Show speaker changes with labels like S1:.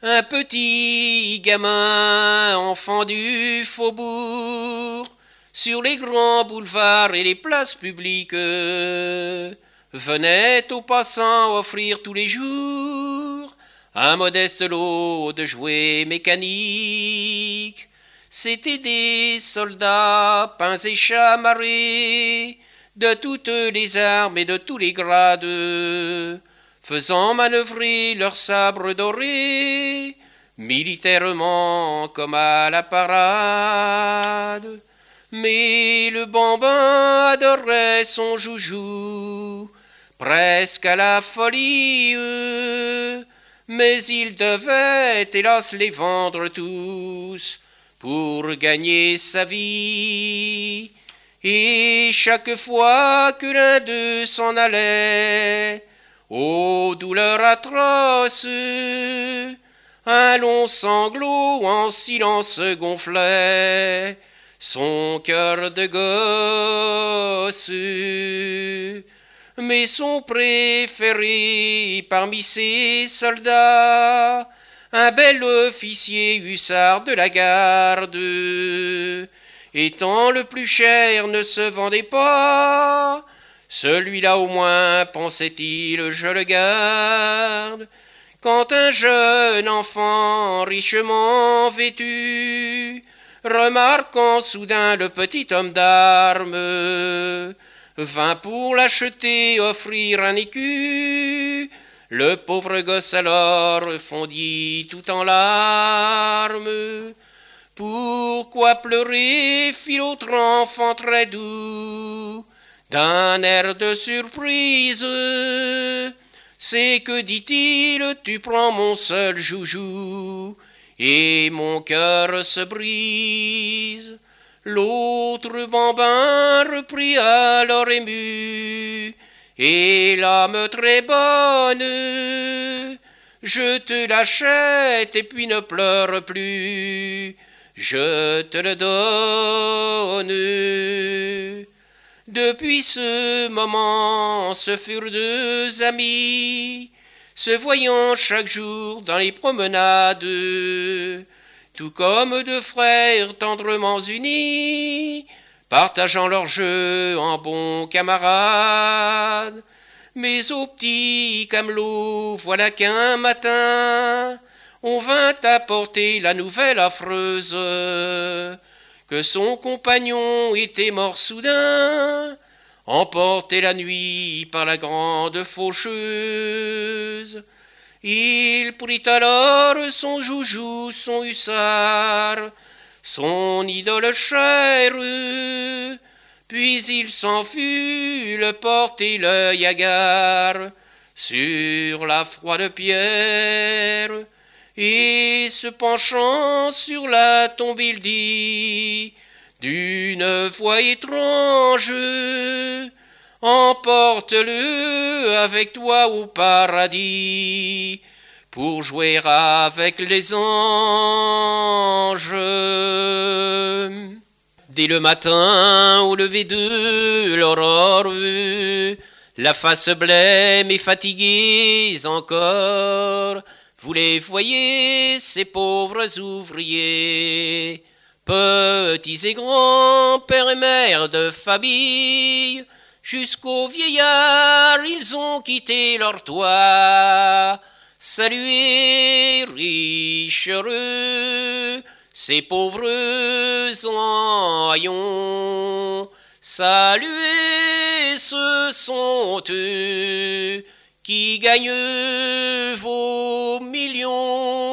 S1: Un petit gamin, enfant du faubourg, sur les grands boulevards et les places publiques, venait aux passants offrir tous les jours un modeste lot de jouets mécaniques. C'étaient des soldats peints et chamarrés, de toutes les armes et de tous les grades, faisant manœuvrer leurs sabres dorés, militairement comme à la parade. Mais le bambin adorait son joujou, presque à la folie, mais il devait hélas les vendre tous pour gagner sa vie. Et chaque fois que l'un d'eux s'en allait, ô douleur atroce, un long sanglot en silence gonflait son cœur de gosse. Mais son préféré parmi ses soldats, un bel officier hussard de la garde, étant le plus cher, ne se vendait pas. Celui-là au moins, pensait-il, je le garde. Quand un jeune enfant richement vêtu, remarquant soudain le petit homme d'armes, vint pour l'acheter, offrir un écu, le pauvre gosse alors fondit tout en larmes. Pourquoi pleurer, fit l'autre enfant très doux, d'un air de surprise? C'est que, dit-il, tu prends mon seul joujou, et mon cœur se brise. L'autre bambin reprit alors ému, et l'âme très bonne, je te l'achète et puis ne pleure plus, je te le donne. Depuis ce moment, ce furent deux amis, se voyant chaque jour dans les promenades, tout comme deux frères tendrement unis, partageant leurs jeux en bons camarades. Mais au petit camelot, voilà qu'un matin, on vint apporter la nouvelle affreuse, que son compagnon était mort soudain, emporté la nuit par la grande faucheuse. Il prit alors son joujou, son hussard, son idole chère, puis il s'en fut le porter l'œil hagard sur la froide pierre, et se penchant sur la tombe il dit d'une voix étrange: emporte-le avec toi au paradis pour jouer avec les anges. Dès le matin, au lever de l'aurore, la face blême et fatiguée encore, vous les voyez, ces pauvres ouvriers, petits et grands, pères et mères de famille, jusqu'aux vieillards, ils ont quitté leur toit. Saluez, riches heureux, ces pauvres haillons. Saluez, ce sont eux qui gagnent vos millions.